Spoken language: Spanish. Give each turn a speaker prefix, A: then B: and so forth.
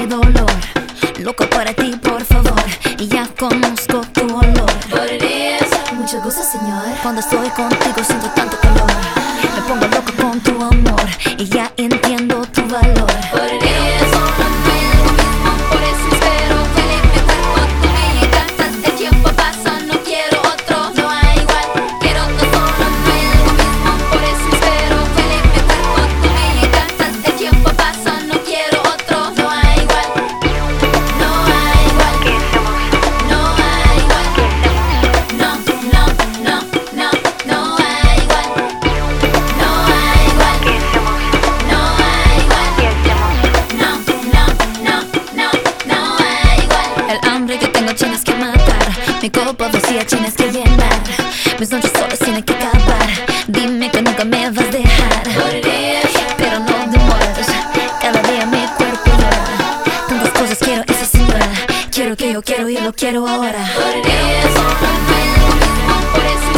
A: cualquier dolor. Loco para ti, por favor, y ya conozco tu olor. Mucho gusto, señor. Cuando estoy contigo siento tanto calor. Me pongo loco con tu amor y ya entiendo tu valor.
B: Por eso no duele lo mismo, por eso espero que limpie tu cuerpo. Tú me encantas, el tiempo pasa, no quiero otro, no hay igual. Quiero otro, no duele lo mismo, por eso espero que limpie tu cuerpo. Tú me encantas, el tiempo pasa, no quiero otro, no hay igual. No hay igual. No hay igual. No, no, no, no, no hay igual. No hay igual. No hay igual. No, no, no, no, no hay igual.
A: El hambre que tengo tienes que matar. Mi copa vacía tienes que llenar. Mis noches solas tienen que acabar. Dime que nunca me vas a dejar. Pero no demoras. Cada día mi cuerpo llora. Tantas cosas quiero esa señora. Quiero que yo quiero y lo quiero ahora.
B: Por eso no duele lo mismo, por eso